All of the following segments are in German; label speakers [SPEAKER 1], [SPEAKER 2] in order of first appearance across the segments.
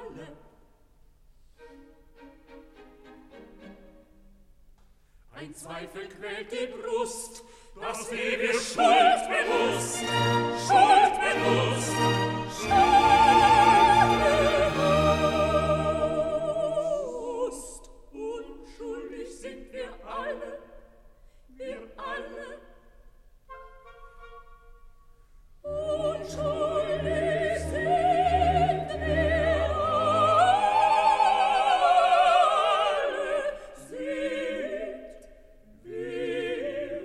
[SPEAKER 1] alle. Ein Zweifel quält die Brust, das ewige Schuldbewusst, Schuldbewusst, Schuldbewusst. Unschuldig sind wir alle, wir alle. Unschuldig sind wir alle, sind wir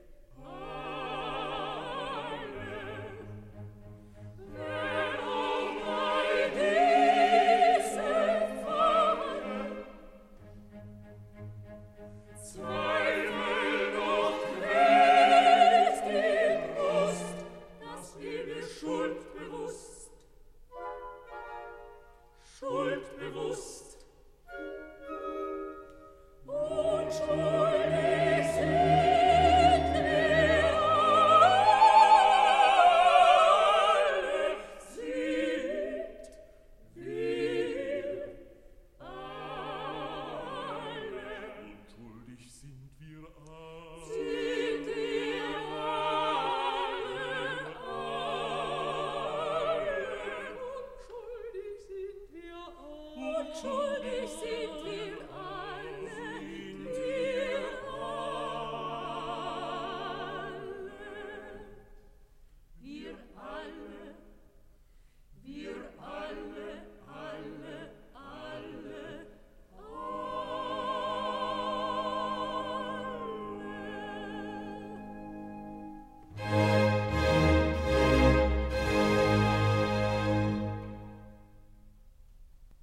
[SPEAKER 1] alle. Wenn auch bei diesem Falle Zweifel noch quält die Brust, das ewige Schuldbewusst, Schuldbewusst. Unschuldig sind wir alle, sind wir alle.
[SPEAKER 2] Unschuldig sind wir alle.
[SPEAKER 1] Sind wir alle, unschuldig sind wir alle. Unschuldig sind wir